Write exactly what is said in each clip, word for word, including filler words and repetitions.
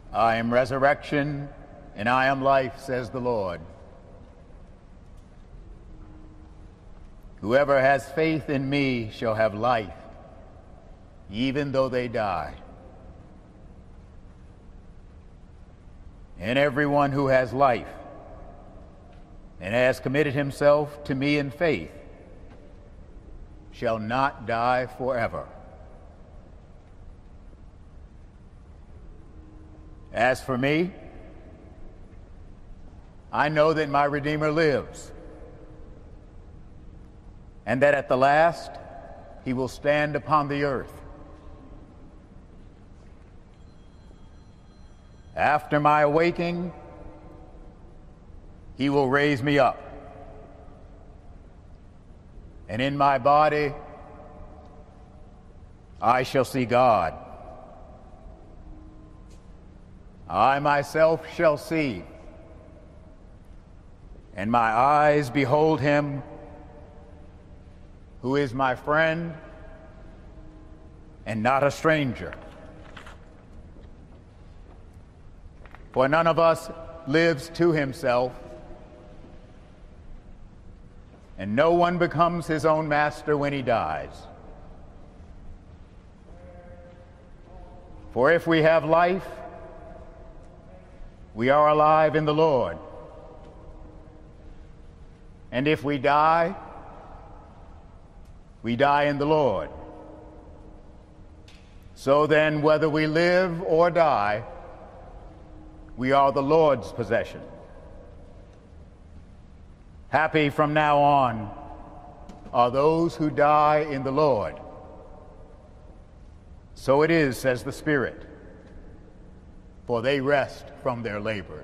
I am resurrection, and I am life, says the Lord. Whoever has faith in me shall have life, even though they die. And everyone who has life and has committed himself to me in faith shall not die forever. As for me, I know that my Redeemer lives, and that at the last he will stand upon the earth. After my awaking, he will raise me up, and in my body I shall see God. I myself shall see, and my eyes behold him who is my friend and not a stranger. For none of us lives to himself, and no one becomes his own master when he dies. For if we have life, we are alive in the Lord. And if we die, we die in the Lord. So then, whether we live or die, we are the Lord's possession. Happy from now on are those who die in the Lord. So it is, says the Spirit, for they rest from their labors.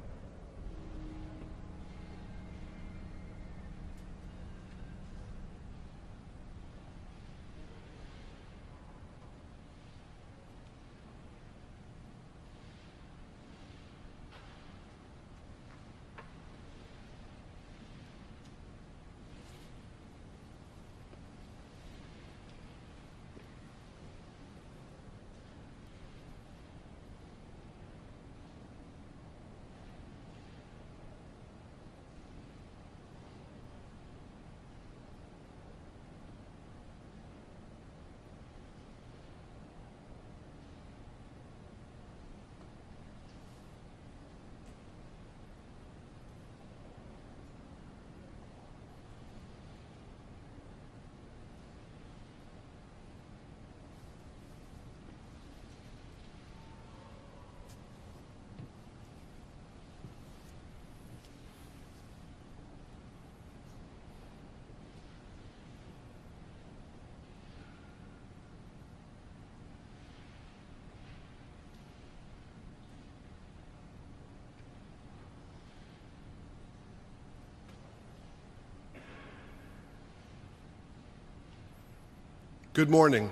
Good morning.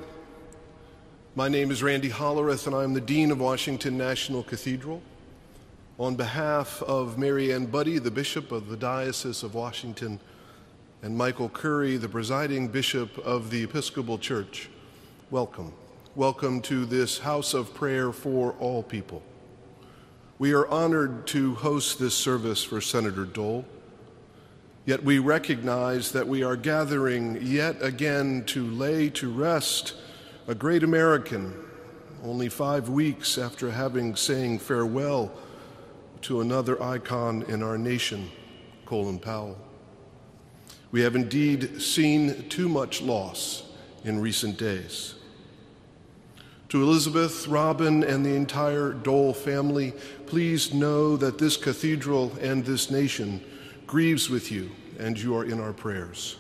My name is Randy Hollerith, and I'm the Dean of Washington National Cathedral. On behalf of Mary Ann Buddy, the Bishop of the Diocese of Washington, and Michael Curry, the presiding Bishop of the Episcopal Church, welcome. Welcome to this house of prayer for all people. We are honored to host this service for Senator Dole. Yet we recognize that we are gathering yet again to lay to rest a great American, only five weeks after having saying farewell to another icon in our nation, Colin Powell. We have indeed seen too much loss in recent days. To Elizabeth, Robin, and the entire Dole family, please know that this cathedral and this nation grieves with you, and you are in our prayers.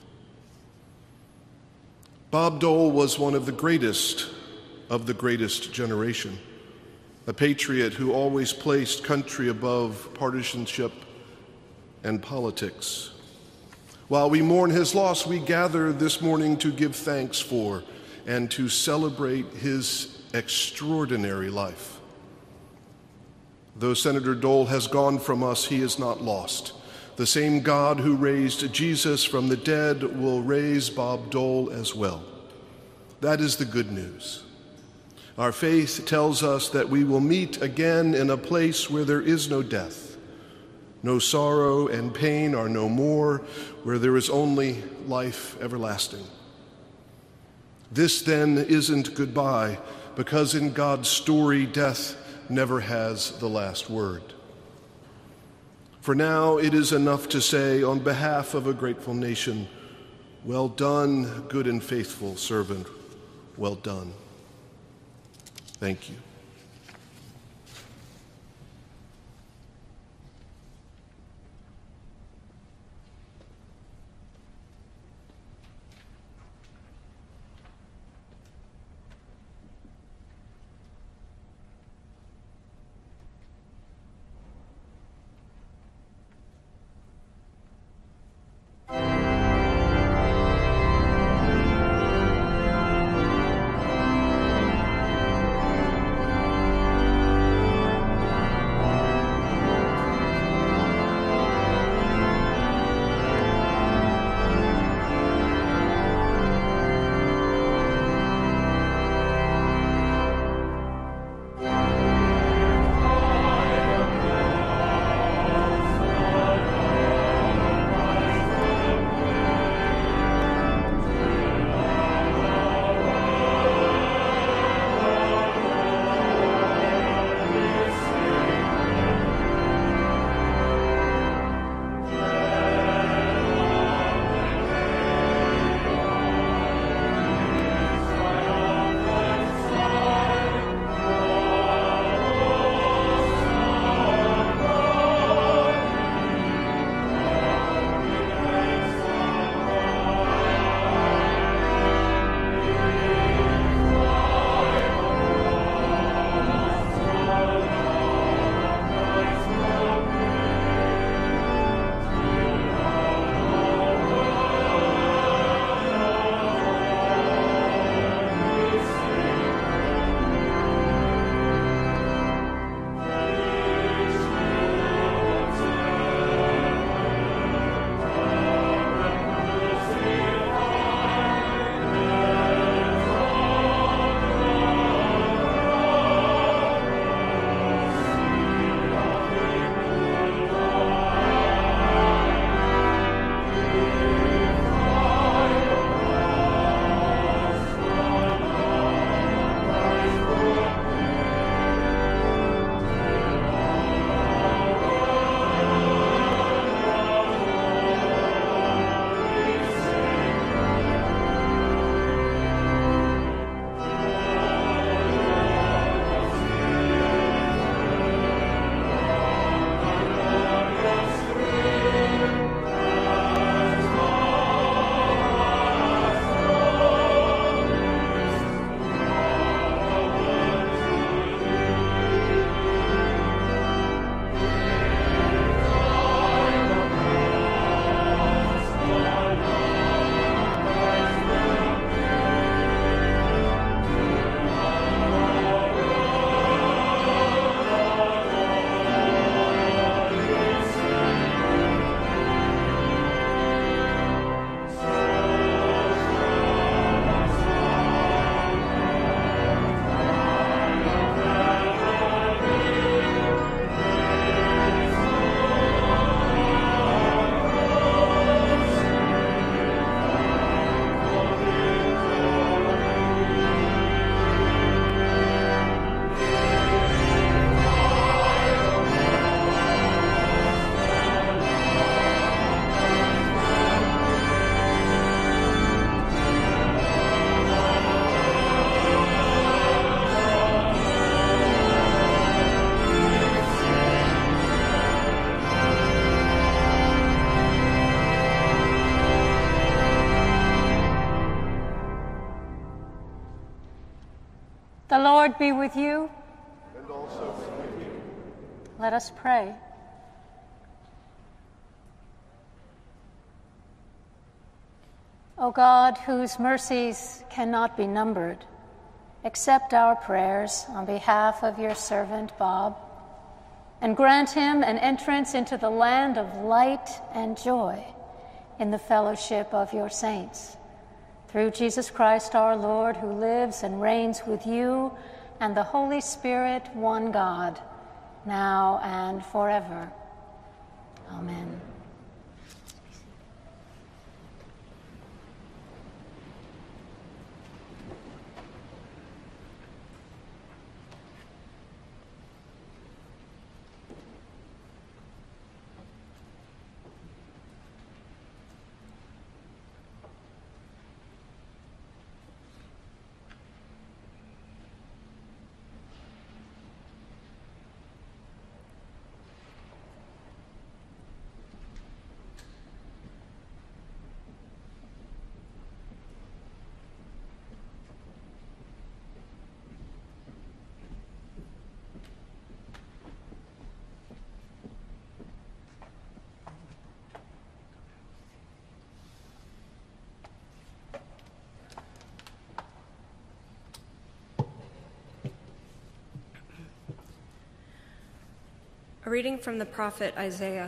Bob Dole was one of the greatest of the greatest generation, a patriot who always placed country above partisanship and politics. While we mourn his loss, we gather this morning to give thanks for and to celebrate his extraordinary life. Though Senator Dole has gone from us, he is not lost. The same God who raised Jesus from the dead will raise Bob Dole as well. That is the good news. Our faith tells us that we will meet again in a place where there is no death. No sorrow and pain are no more, where there is only life everlasting. This, then, isn't goodbye, because in God's story, death never has the last word. For now, it is enough to say, on behalf of a grateful nation, well done, good and faithful servant, well done. Thank you. The Lord be with you. And also with you. Let us pray. O God, whose mercies cannot be numbered, accept our prayers on behalf of your servant Bob, and grant him an entrance into the land of light and joy in the fellowship of your saints. Through Jesus Christ our Lord, who lives and reigns with you and the Holy Spirit, one God, now and forever. Amen. A reading from the prophet Isaiah.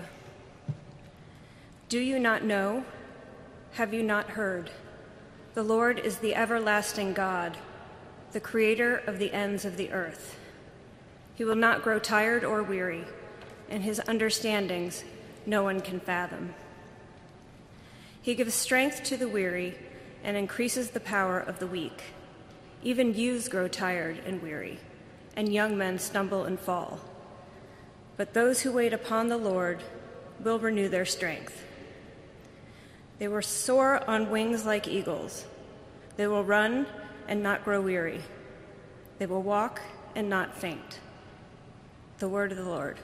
Do you not know? Have you not heard? The Lord is the everlasting God, the creator of the ends of the earth. He will not grow tired or weary, and his understandings no one can fathom. He gives strength to the weary and increases the power of the weak. Even youths grow tired and weary, and young men stumble and fall. But those who wait upon the Lord will renew their strength. They will soar on wings like eagles. They will run and not grow weary. They will walk and not faint. The word of the Lord.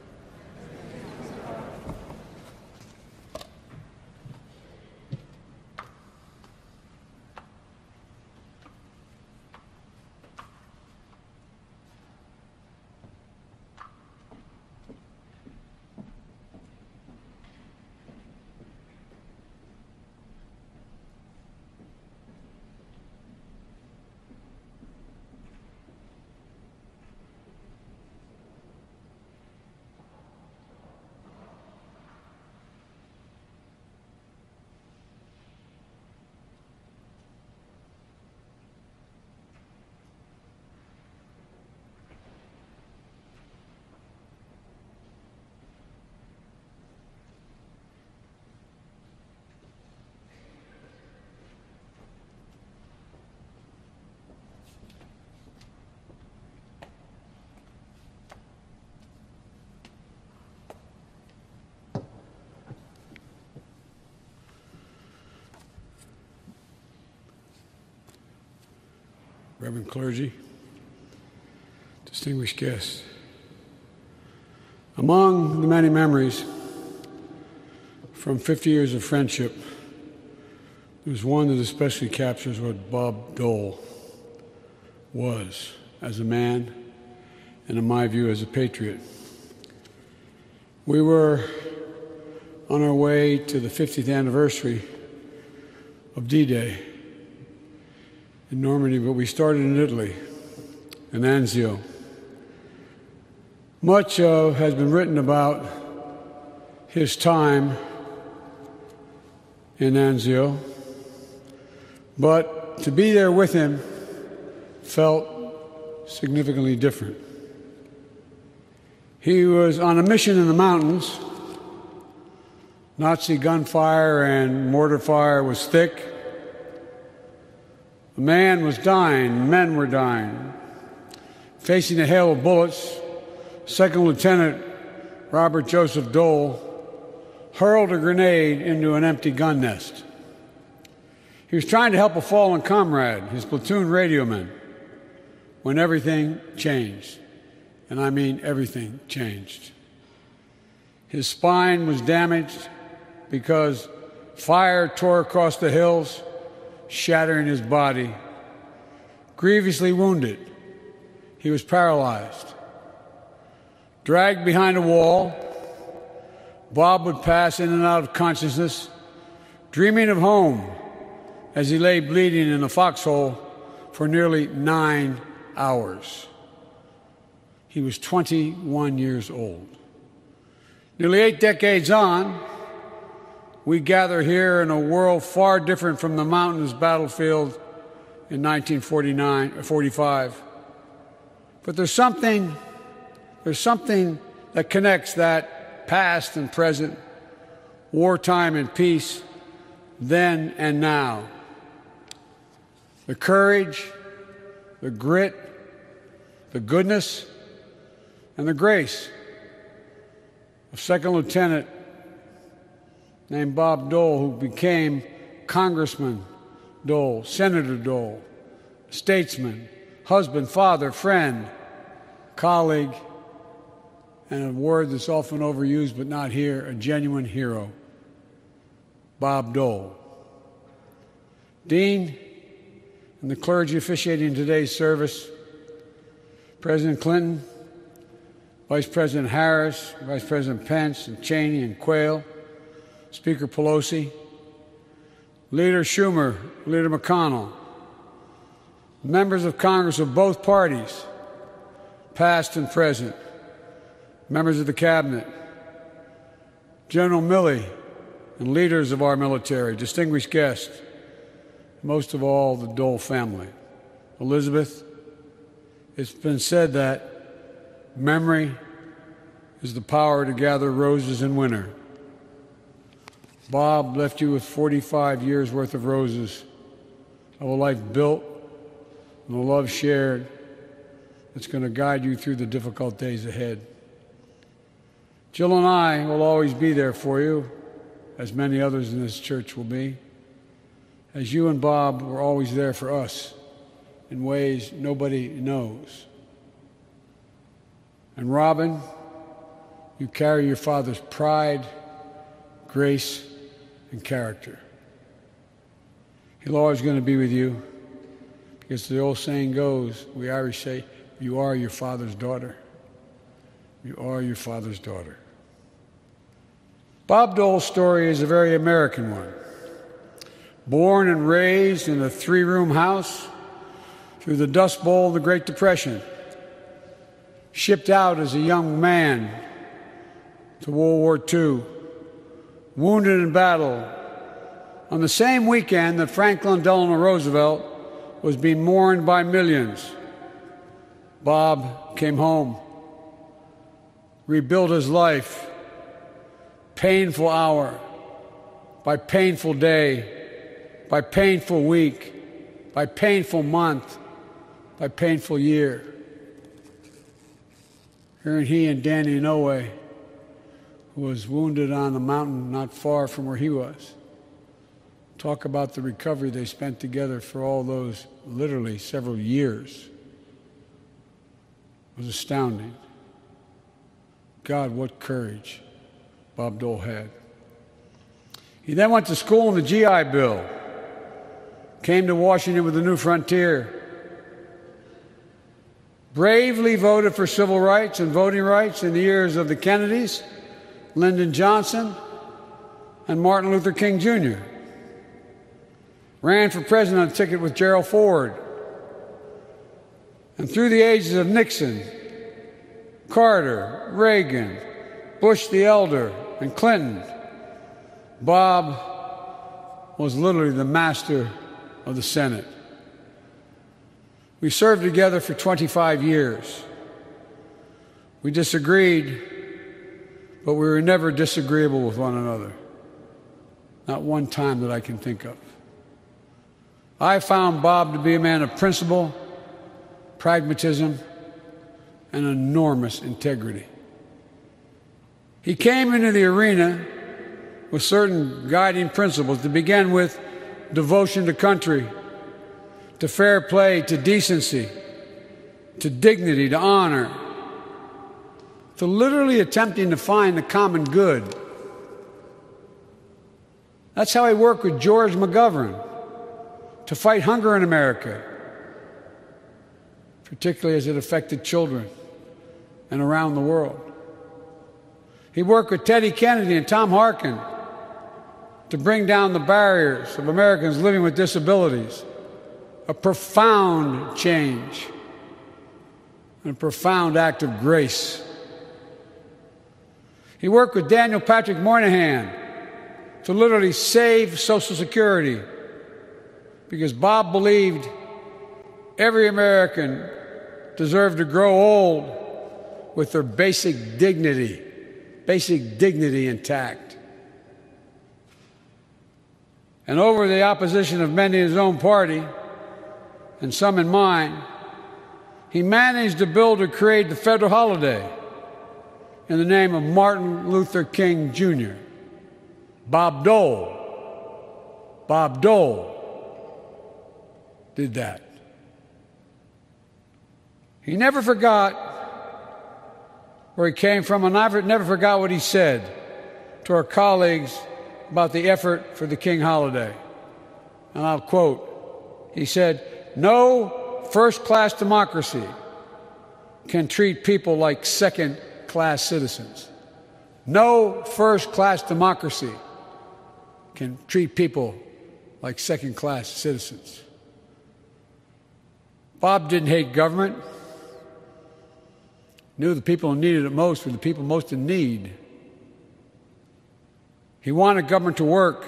Reverend clergy, distinguished guests. Among the many memories from fifty years of friendship, there's one that especially captures what Bob Dole was as a man and, in my view, as a patriot. We were on our way to the fiftieth anniversary of D-Day in Normandy, but we started in Italy, in Anzio. Much uh, has been written about his time in Anzio, but to be there with him felt significantly different. He was on a mission in the mountains. Nazi gunfire and mortar fire was thick. The man was dying, men were dying. Facing a hail of bullets, Second Lieutenant Robert Joseph Dole hurled a grenade into an empty gun nest. He was trying to help a fallen comrade, his platoon radioman, when everything changed. And I mean everything changed. His spine was damaged because fire tore across the hills, shattering his body. Grievously wounded, he was paralyzed. Dragged behind a wall, Bob would pass in and out of consciousness, dreaming of home as he lay bleeding in a foxhole for nearly nine hours. He was twenty-one years old. Nearly eight decades on, we gather here in a world far different from the mountainous battlefield in nineteen forty-nine or forty-five. But there's something, there's something that connects that past and present, wartime and peace, then and now. The courage, the grit, the goodness, and the grace of Second Lieutenant named Bob Dole, who became Congressman Dole, Senator Dole, statesman, husband, father, friend, colleague, and a word that's often overused but not here, a genuine hero, Bob Dole. Dean and the clergy officiating today's service, President Clinton, Vice President Harris, Vice President Pence and Cheney and Quayle, Speaker Pelosi, Leader Schumer, Leader McConnell, members of Congress of both parties, past and present, members of the Cabinet, General Milley, and leaders of our military, distinguished guests, most of all, the Dole family. Elizabeth, it's been said that memory is the power to gather roses in winter. Bob left you with forty-five years' worth of roses, of a life built and a love shared that's going to guide you through the difficult days ahead. Jill and I will always be there for you, as many others in this church will be, as you and Bob were always there for us in ways nobody knows. And Robin, you carry your father's pride, grace, and character. He's always going to be with you, because the old saying goes, we Irish say, you are your father's daughter. You are your father's daughter. Bob Dole's story is a very American one. Born and raised in a three-room house through the Dust Bowl of the Great Depression, shipped out as a young man to World War Two, wounded in battle on the same weekend that Franklin Delano Roosevelt was being mourned by millions. Bob came home, rebuilt his life, painful hour by painful day, by painful week, by painful month, by painful year. Here he and Danny Inouye, who was wounded on the mountain not far from where he was, talk about the recovery they spent together for all those literally several years. It was astounding. God, what courage Bob Dole had. He then went to school in the G I Bill, came to Washington with the New Frontier, bravely voted for civil rights and voting rights in the years of the Kennedys, Lyndon Johnson, and Martin Luther King Junior Ran for president on a ticket with Gerald Ford. And through the ages of Nixon, Carter, Reagan, Bush the Elder, and Clinton, Bob was literally the master of the Senate. We served together for twenty-five years. We disagreed, but we were never disagreeable with one another. Not one time that I can think of. I found Bob to be a man of principle, pragmatism, and enormous integrity. He came into the arena with certain guiding principles, to begin with devotion to country, to fair play, to decency, to dignity, to honor, to literally attempting to find the common good. That's how he worked with George McGovern to fight hunger in America, particularly as it affected children and around the world. He worked with Teddy Kennedy and Tom Harkin to bring down the barriers of Americans living with disabilities, a profound change and a profound act of grace. He worked with Daniel Patrick Moynihan to literally save Social Security, because Bob believed every American deserve to grow old with their basic dignity, basic dignity intact. And over the opposition of many in his own party, and some in mine, he managed to build or create the federal holiday in the name of Martin Luther King Junior Bob Dole. Bob Dole did that. He never forgot where he came from, and I never forgot what he said to our colleagues about the effort for the King holiday. And I'll quote, he said, "No first-class democracy can treat people like second-class citizens. No first-class democracy can treat people like second-class citizens." Bob didn't hate government. Knew the people who needed it most were the people most in need. He wanted government to work,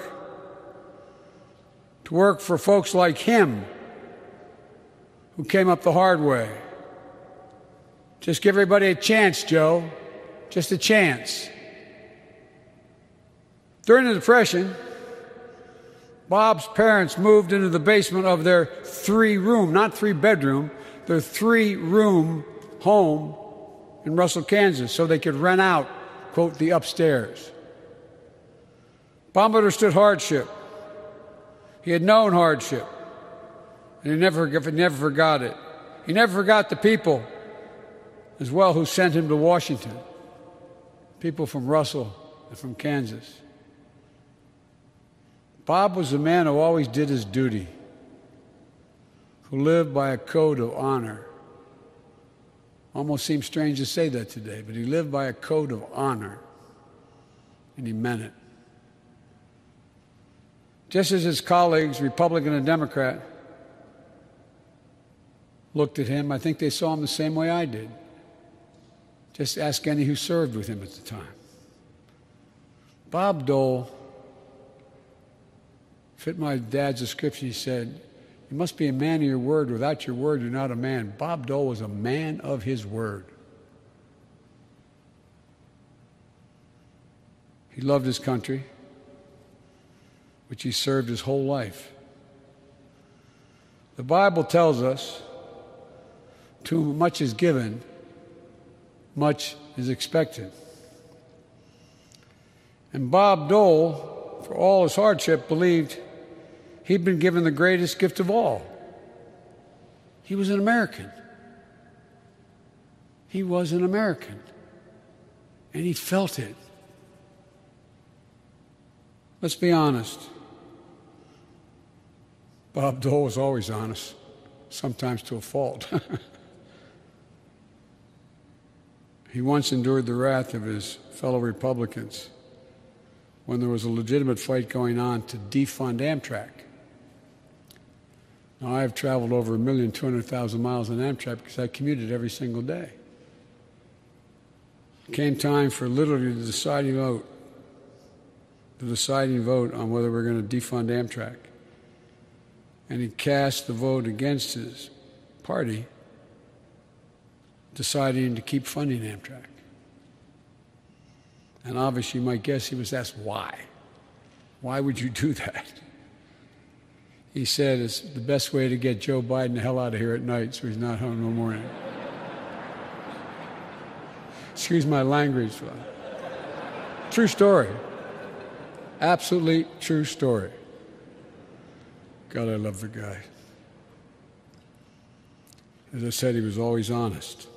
to work for folks like him who came up the hard way. Just give everybody a chance, Joe. Just a chance. During the Depression, Bob's parents moved into the basement of their three-room, not three-bedroom, their three-room home in Russell, Kansas, so they could rent out, quote, the upstairs. Bob understood hardship. He had known hardship, and he never, he never forgot it. He never forgot the people as well who sent him to Washington, people from Russell and from Kansas. Bob was a man who always did his duty, who lived by a code of honor. Almost seems strange to say that today, but he lived by a code of honor, and he meant it. Just as his colleagues, Republican and Democrat, looked at him, I think they saw him the same way I did. Just ask any who served with him at the time. Bob Dole fit my dad's description. He said, "You must be a man of your word. Without your word, you're not a man." Bob Dole was a man of his word. He loved his country, which he served his whole life. The Bible tells us, to whom much is given, much is expected. And Bob Dole, for all his hardship, believed he'd been given the greatest gift of all. He was an American. He was an American. And he felt it. Let's be honest. Bob Dole was always honest, sometimes to a fault. He once endured the wrath of his fellow Republicans when there was a legitimate fight going on to defund Amtrak. Now, I have traveled over a million, two hundred thousand miles on Amtrak because I commuted every single day. It came time for literally the deciding vote, the deciding vote on whether we're going to defund Amtrak. And he cast the vote against his party, deciding to keep funding Amtrak. And obviously, you might guess he was asked why. Why would you do that? He said it's the best way to get Joe Biden the hell out of here at night so he's not home no morning. Excuse my language. True story. Absolutely true story. God, I love the guy. As I said, he was always honest.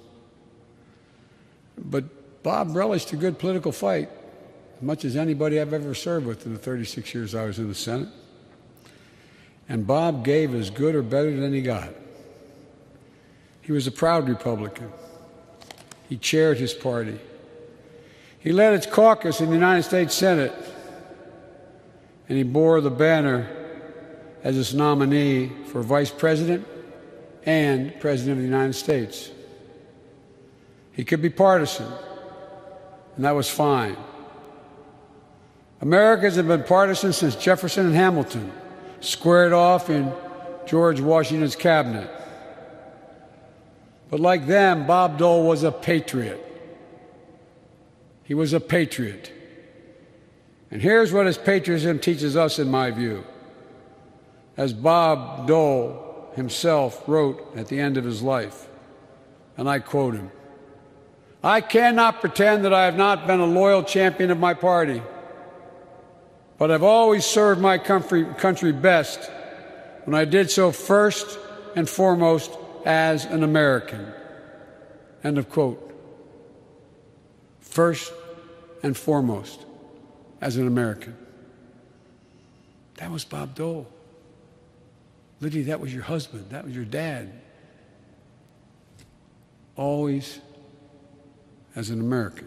But Bob relished a good political fight, as much as anybody I've ever served with in the thirty-six years I was in the Senate. And Bob gave as good or better than he got. He was a proud Republican. He chaired his party. He led its caucus in the United States Senate, and he bore the banner as its nominee for Vice President and President of the United States. He could be partisan, and that was fine. Americans have been partisan since Jefferson and Hamilton squared off in George Washington's cabinet. But like them, Bob Dole was a patriot. He was a patriot. And here's what his patriotism teaches us, in my view. As Bob Dole himself wrote at the end of his life, and I quote him, "I cannot pretend that I have not been a loyal champion of my party, but I've always served my country, country best when I did so first and foremost as an American." End of quote. First and foremost as an American. That was Bob Dole. Liddy, that was your husband. That was your dad. Always as an American.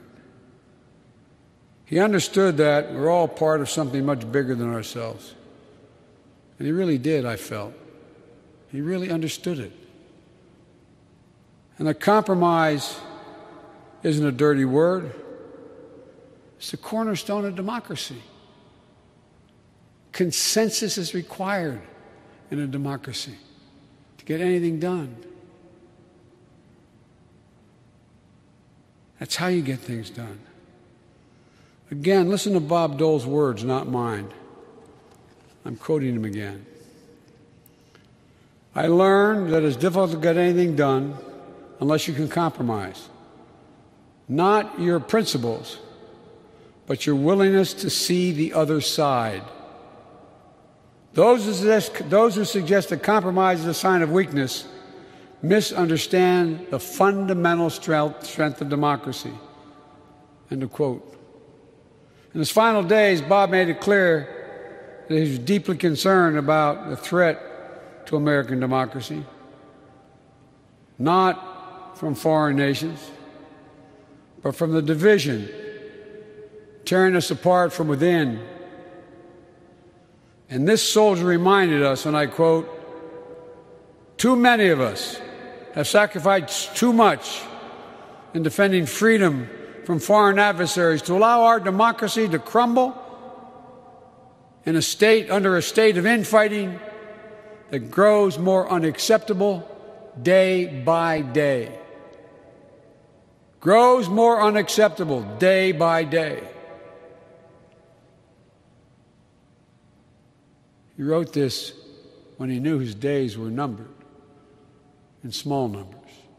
He understood that we're all part of something much bigger than ourselves. And he really did, I felt. He really understood it. And a compromise isn't a dirty word. It's the cornerstone of democracy. Consensus is required in a democracy to get anything done. That's how you get things done. Again, listen to Bob Dole's words, not mine. I'm quoting him again. "I learned that it's difficult to get anything done unless you can compromise. Not your principles, but your willingness to see the other side. Those who suggest, those who suggest that compromise is a sign of weakness misunderstand the fundamental strength, strength of democracy." End of quote. In his final days, Bob made it clear that he was deeply concerned about the threat to American democracy, not from foreign nations, but from the division tearing us apart from within. And this soldier reminded us, and I quote, "Too many of us have sacrificed too much in defending freedom from foreign adversaries to allow our democracy to crumble in a state under a state of infighting that grows more unacceptable day by day. Grows more unacceptable day by day." He wrote this when he knew his days were numbered, in small numbers.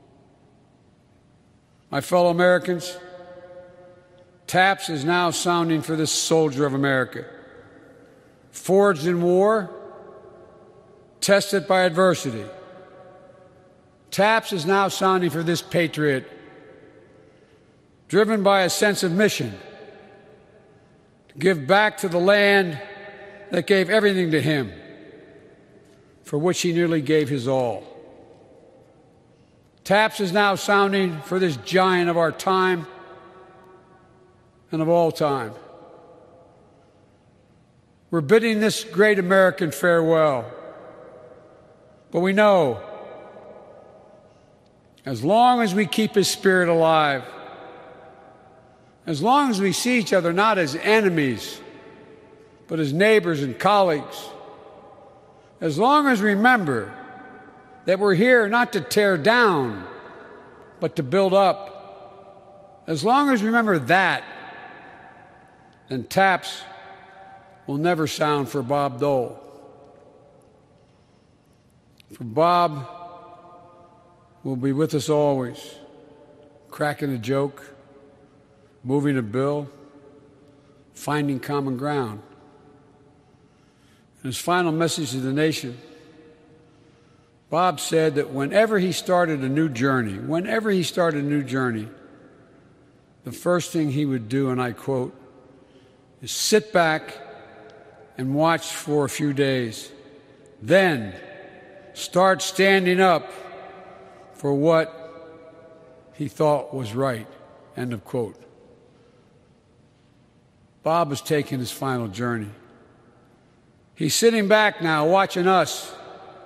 My fellow Americans, taps is now sounding for this soldier of America, forged in war, tested by adversity. Taps is now sounding for this patriot, driven by a sense of mission, to give back to the land that gave everything to him, for which he nearly gave his all. Taps is now sounding for this giant of our time and of all time. We're bidding this great American farewell, but we know as long as we keep his spirit alive, as long as we see each other not as enemies, but as neighbors and colleagues, as long as we remember that we're here not to tear down, but to build up, as long as we remember that, then taps will never sound for Bob Dole. For Bob will be with us always, cracking a joke, moving a bill, finding common ground. In his final message to the nation, Bob said that whenever he started a new journey, whenever he started a new journey, the first thing he would do, and I quote, is sit back and watch for a few days, then start standing up for what he thought was right, end of quote. Bob is taking his final journey. He's sitting back now, watching us.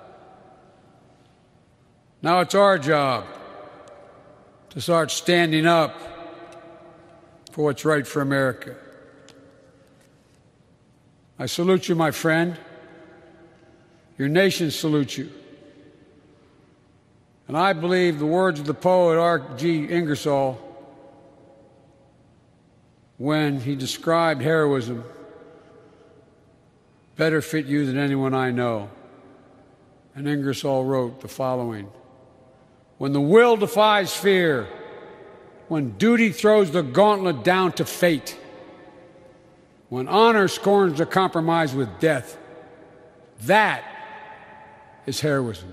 Now it's our job to start standing up for what's right for America. I salute you, my friend. Your nation salutes you. And I believe the words of the poet R G Ingersoll, when he described heroism, better fit you than anyone I know. And Ingersoll wrote the following: when the will defies fear, when duty throws the gauntlet down to fate, when honor scorns to compromise with death, that is heroism.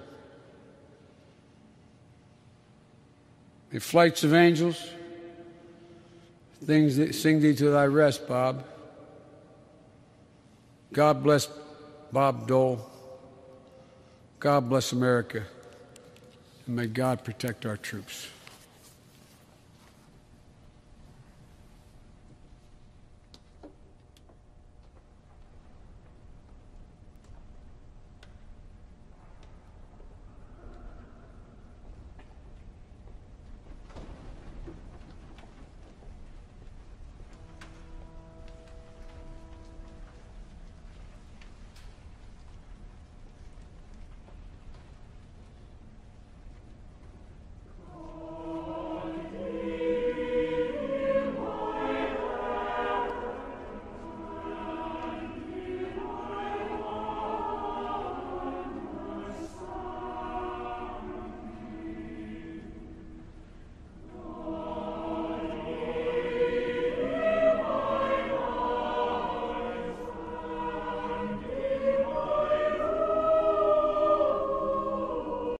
May flights of angels things that sing thee to thy rest, Bob. God bless Bob Dole. God bless America. And may God protect our troops.